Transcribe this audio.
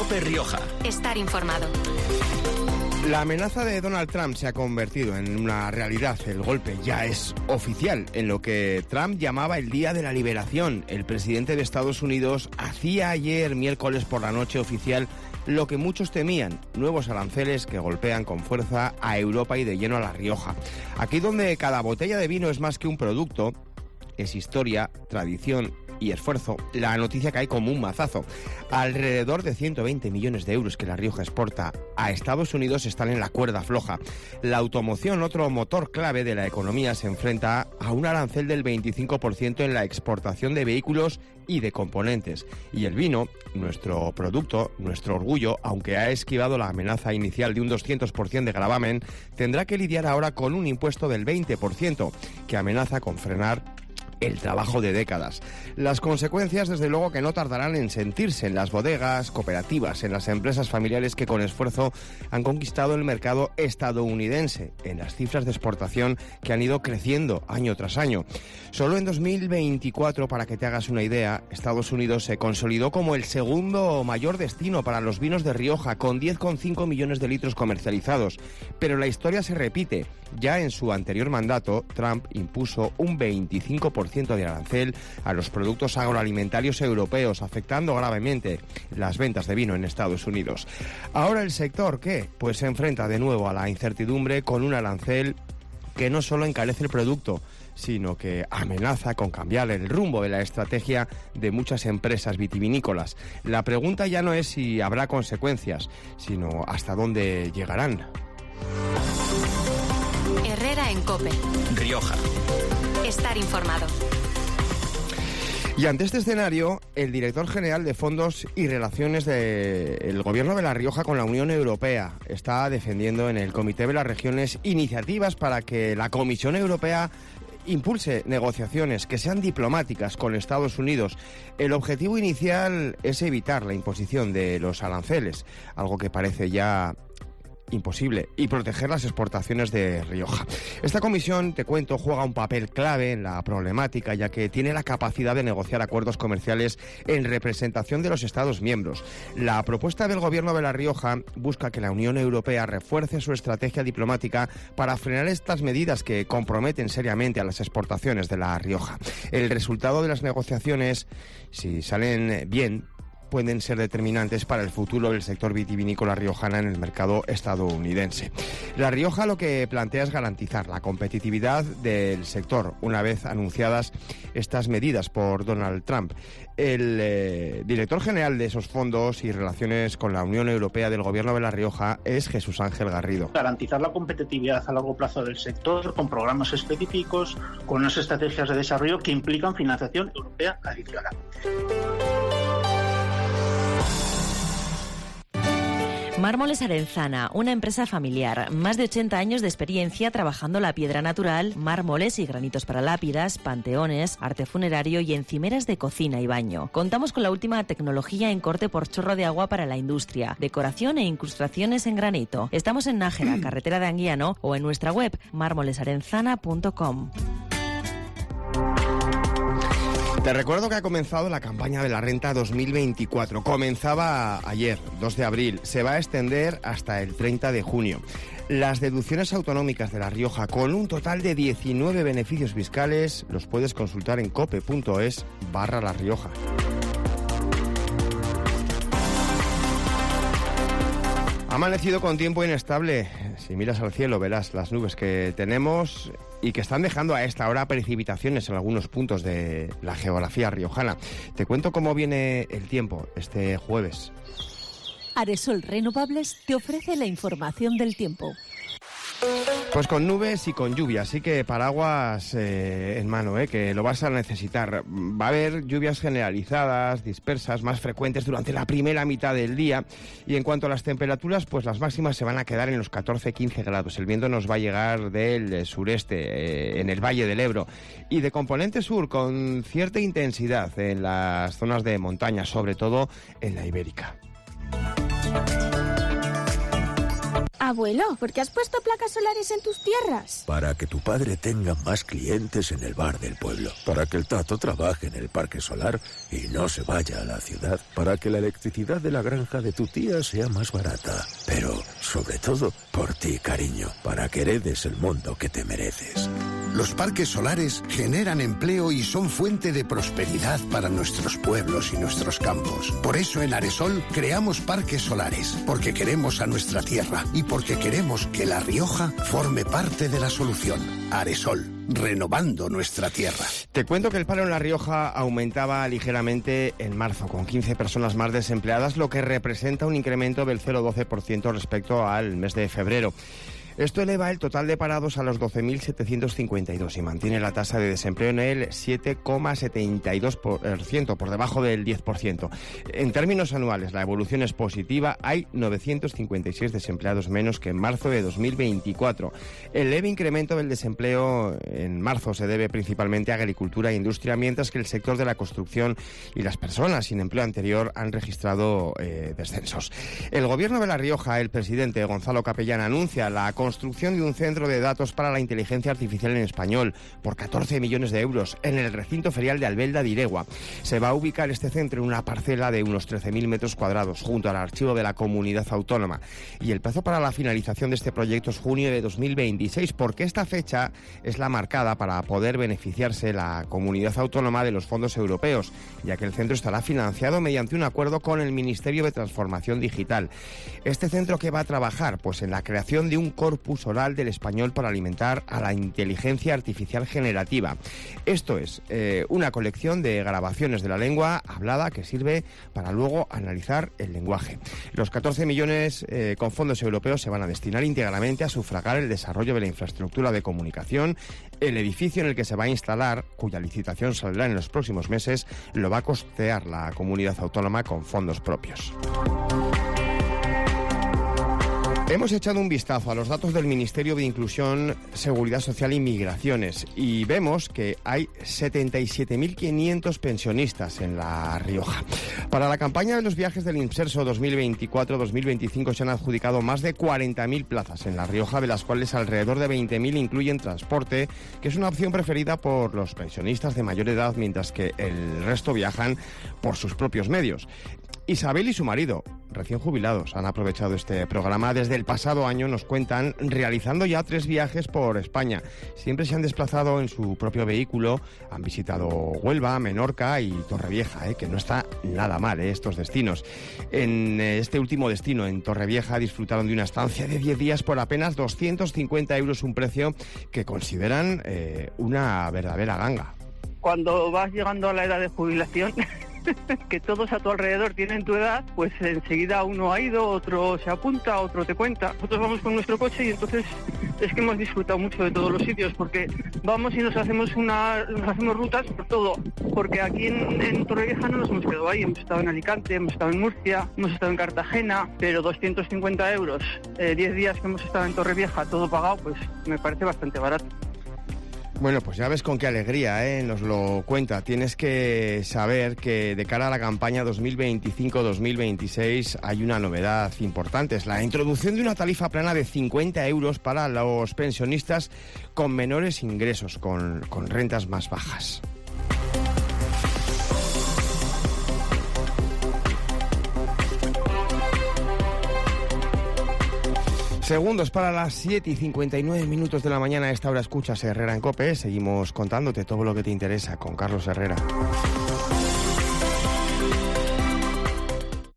COPE Rioja. Estar informado. La amenaza de Donald Trump se ha convertido en una realidad. El golpe ya es oficial. En lo que Trump llamaba el Día de la Liberación, el presidente de Estados Unidos hacía ayer, miércoles por la noche, oficial lo que muchos temían: nuevos aranceles que golpean con fuerza a Europa y de lleno a La Rioja. Aquí donde cada botella de vino es más que un producto, es historia, tradición y esfuerzo. La noticia cae como un mazazo. Alrededor de 120 millones de euros que La Rioja exporta a Estados Unidos están en la cuerda floja. La automoción, otro motor clave de la economía, se enfrenta a un arancel del 25% en la exportación de vehículos y de componentes. Y el vino, nuestro producto, nuestro orgullo, aunque ha esquivado la amenaza inicial de un 200% de gravamen, tendrá que lidiar ahora con un impuesto del 20% que amenaza con frenar el trabajo de décadas. Las consecuencias, desde luego, que no tardarán en sentirse en las bodegas, cooperativas, en las empresas familiares que con esfuerzo han conquistado el mercado estadounidense, en las cifras de exportación que han ido creciendo año tras año. Solo en 2024, para que te hagas una idea, Estados Unidos se consolidó como el segundo mayor destino para los vinos de Rioja, con 10,5 millones de litros comercializados. Pero la historia se repite. Ya en su anterior mandato, Trump impuso un 25% de arancel a los productos agroalimentarios europeos, afectando gravemente las ventas de vino en Estados Unidos. Ahora el sector, ¿qué? Pues se enfrenta de nuevo a la incertidumbre con un arancel que no solo encarece el producto, sino que amenaza con cambiar el rumbo de la estrategia de muchas empresas vitivinícolas. La pregunta ya no es si habrá consecuencias, sino hasta dónde llegarán. Herrera en COPE. Rioja. Estar informado. Y ante este escenario, el director general de Fondos y Relaciones del Gobierno de La Rioja con la Unión Europea está defendiendo en el Comité de las Regiones iniciativas para que la Comisión Europea impulse negociaciones que sean diplomáticas con Estados Unidos. El objetivo inicial es evitar la imposición de los aranceles, algo que parece ya imposible, y proteger las exportaciones de Rioja. Esta comisión, te cuento, juega un papel clave en la problemática, ya que tiene la capacidad de negociar acuerdos comerciales en representación de los Estados miembros. La propuesta del Gobierno de La Rioja busca que la Unión Europea refuerce su estrategia diplomática para frenar estas medidas que comprometen seriamente a las exportaciones de La Rioja. El resultado de las negociaciones, si salen bien, pueden ser determinantes para el futuro del sector vitivinícola riojana en el mercado estadounidense. La Rioja lo que plantea es garantizar la competitividad del sector una vez anunciadas estas medidas por Donald Trump. El director general de esos fondos y relaciones con la Unión Europea del Gobierno de La Rioja es Jesús Ángel Garrido. Garantizar la competitividad a largo plazo del sector con programas específicos, con unas estrategias de desarrollo que implican financiación europea adicional. Mármoles Arenzana, una empresa familiar, más de 80 años de experiencia trabajando la piedra natural, mármoles y granitos para lápidas, panteones, arte funerario y encimeras de cocina y baño. Contamos con la última tecnología en corte por chorro de agua para la industria, decoración e incrustaciones en granito. Estamos en Nájera, carretera de Anguiano, o en nuestra web mármolesarenzana.com. Te recuerdo que ha comenzado la campaña de la renta 2024. Comenzaba ayer, 2 de abril. Se va a extender hasta el 30 de junio. Las deducciones autonómicas de La Rioja, con un total de 19 beneficios fiscales, los puedes consultar en cope.es/La Rioja. Ha amanecido con tiempo inestable. Si miras al cielo verás las nubes que tenemos y que están dejando a esta hora precipitaciones en algunos puntos de la geografía riojana. Te cuento cómo viene el tiempo este jueves. Aresol Renovables te ofrece la información del tiempo. Pues con nubes y con lluvia, así que paraguas en mano, que lo vas a necesitar. Va a haber lluvias generalizadas, dispersas, más frecuentes durante la primera mitad del día. Y en cuanto a las temperaturas, pues las máximas se van a quedar en los 14-15 grados. El viento nos va a llegar del sureste, en el Valle del Ebro. Y de componente sur, con cierta intensidad en las zonas de montaña, sobre todo en la Ibérica. Abuelo, ¿por qué has puesto placas solares en tus tierras? Para que tu padre tenga más clientes en el bar del pueblo. Para que el Tato trabaje en el parque solar y no se vaya a la ciudad. Para que la electricidad de la granja de tu tía sea más barata. Pero, sobre todo, por ti, cariño. Para que heredes el mundo que te mereces. Los parques solares generan empleo y son fuente de prosperidad para nuestros pueblos y nuestros campos. Por eso en Aresol creamos parques solares, porque queremos a nuestra tierra y porque queremos que La Rioja forme parte de la solución. Aresol, renovando nuestra tierra. Te cuento que el paro en La Rioja aumentaba ligeramente en marzo, con 15 personas más desempleadas, lo que representa un incremento del 0,12% respecto al mes de febrero. Esto eleva el total de parados a los 12.752 y mantiene la tasa de desempleo en el 7,72%, por debajo del 10%. En términos anuales, la evolución es positiva. Hay 956 desempleados menos que en marzo de 2024. El leve incremento del desempleo en marzo se debe principalmente a agricultura e industria, mientras que el sector de la construcción y las personas sin empleo anterior han registrado descensos. El Gobierno de La Rioja, el presidente Gonzalo Capellán, anuncia la construcción de un centro de datos para la inteligencia artificial en español por 14 millones de euros en el recinto ferial de Albelda de Iregua. Se va a ubicar este centro en una parcela de unos 13.000 metros cuadrados junto al archivo de la comunidad autónoma. Y el plazo para la finalización de este proyecto es junio de 2026, porque esta fecha es la marcada para poder beneficiarse la comunidad autónoma de los fondos europeos, ya que el centro estará financiado mediante un acuerdo con el Ministerio de Transformación Digital. Este centro, ¿qué va a trabajar? Pues en la creación de un corpus oral del español para alimentar a la inteligencia artificial generativa. Esto es una colección de grabaciones de la lengua hablada que sirve para luego analizar el lenguaje. Los 14 millones con fondos europeos se van a destinar íntegramente a sufragar el desarrollo de la infraestructura de comunicación. El edificio en el que se va a instalar, cuya licitación saldrá en los próximos meses, lo va a costear la comunidad autónoma con fondos propios. Hemos echado un vistazo a los datos del Ministerio de Inclusión, Seguridad Social y Migraciones y vemos que hay 77.500 pensionistas en La Rioja. Para la campaña de los viajes del Inserso 2024-2025 se han adjudicado más de 40.000 plazas en La Rioja, de las cuales alrededor de 20.000 incluyen transporte, que es una opción preferida por los pensionistas de mayor edad, mientras que el resto viajan por sus propios medios. Isabel y su marido, recién jubilados, han aprovechado este programa. Desde el pasado año, nos cuentan, realizando ya 3 viajes por España. Siempre se han desplazado en su propio vehículo, han visitado Huelva, Menorca y Torrevieja, que no está nada mal, estos destinos. En este último destino, en Torrevieja, disfrutaron de una estancia de 10 días por apenas 250 euros, un precio que consideran una verdadera ganga. Cuando vas llegando a la edad de jubilación, que todos a tu alrededor tienen tu edad, pues enseguida uno ha ido, otro se apunta, otro te cuenta. Nosotros vamos con nuestro coche y entonces es que hemos disfrutado mucho de todos los sitios, porque vamos y nos hacemos rutas por todo, porque aquí en Torrevieja no nos hemos quedado ahí, hemos estado en Alicante, hemos estado en Murcia, hemos estado en Cartagena, pero 250 euros, 10 días que hemos estado en Torrevieja, todo pagado, pues me parece bastante barato. Bueno, pues ya ves con qué alegría nos lo cuenta. Tienes que saber que de cara a la campaña 2025-2026 hay una novedad importante. Es la introducción de una tarifa plana de 50 euros para los pensionistas con menores ingresos, con rentas más bajas. Segundos para las 7:59 de la mañana. A esta hora escuchas Herrera en COPE. Seguimos contándote todo lo que te interesa con Carlos Herrera.